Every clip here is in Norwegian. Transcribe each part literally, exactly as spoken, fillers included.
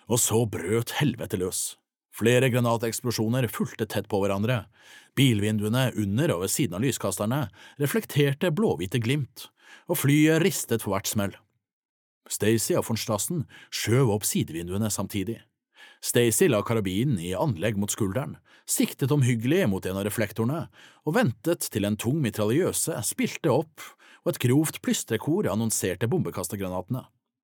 Og så brøt helvete løs. Flere granateksplosjoner fulgte tett på hverandre. Bilvinduene under og ved siden av lyskasterne reflekterte blåhvite glimt, og flyet ristet for hvert smell. Stacy og von Strassen skjøv opp sidevinduene samtidig. Stacy la karabinen i anlegg mot skulderen, siktet omhyggelig mot en av reflektorene og ventet til en tung mitraljøse spilte opp og et grovt plystrekor annonserte bombekastergranatene.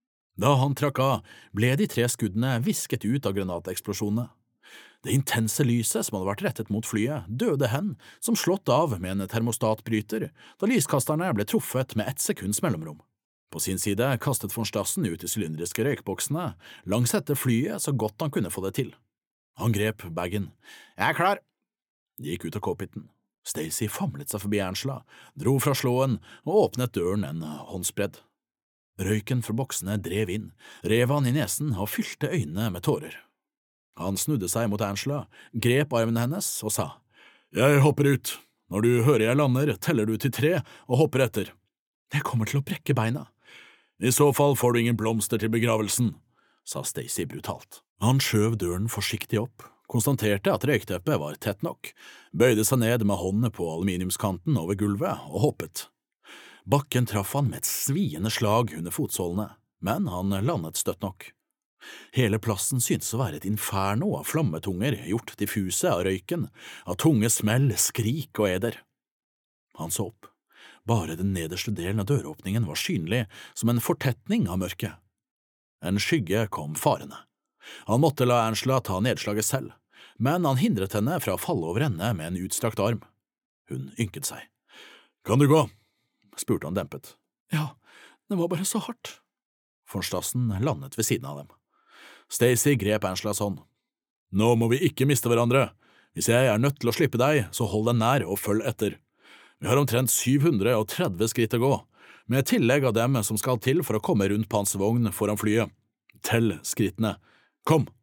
Da han trakk av, ble de tre skuddene visket ut av granateksplosjonene. Det intense lyset som hadde vært rettet mot flyet, døde hen som slått av med en termostatbryter da lyskasterne ble truffet med ett sekunds mellomrom. På sin side kastet von Strassen ut de sylindriske røykboksene langs etter flyet så godt han kunne få det til. Han grep bagen. «Jeg er klar!» De gikk ut av cockpiten. Stacy famlet seg forbi Angela, dro fra slåen og åpnet døren en håndspredd. Røyken fra boksene drev inn, rev han i nesen og fylte øynene med tårer. Han snudde seg mot Angela, grep armen hennes og sa, «Jeg hopper ut. Når du hører jeg lander, teller du til tre og hopper etter.» «Jeg kommer til å brekke beina.» «I så fall får du ingen blomster til begravelsen», sa Stacy brutalt. Han skjøv døren forsiktig opp, konstaterte at røykteppet var tett nok, bøyde seg ned med hånden på aluminiumskanten over gulvet og hoppet. Bakken traff han med et sviende slag under fotsålene, men han landet støtt nok. Hele plassen syntes å være et inferno av flammetunger gjort diffuse av røyken, av tunge smell, skrik og eder. Han så opp. Bare den nederste delen av døråpningen var synlig som en fortetning av mørket. En skygge kom farende. Han måtte la Angela ta nedslaget selv, men han hindret henne fra å falle over henne med en utstrakt arm. Hun ynket seg. «Kan du gå?» spurte han dempet. «Ja, det var bare så hardt.» Von Strassen landet ved siden av dem. Stacy grep Angelas hånd. «Nå må vi ikke miste hverandre. Hvis jeg er nødt til å slippe deg, så hold deg nær og følg etter. Vi har omtrent syv hundre og tretti skritt å gå, med tillegg av dem som skal til for å komme rundt på hans vogn foran flyet. Tell skrittene. Kom!»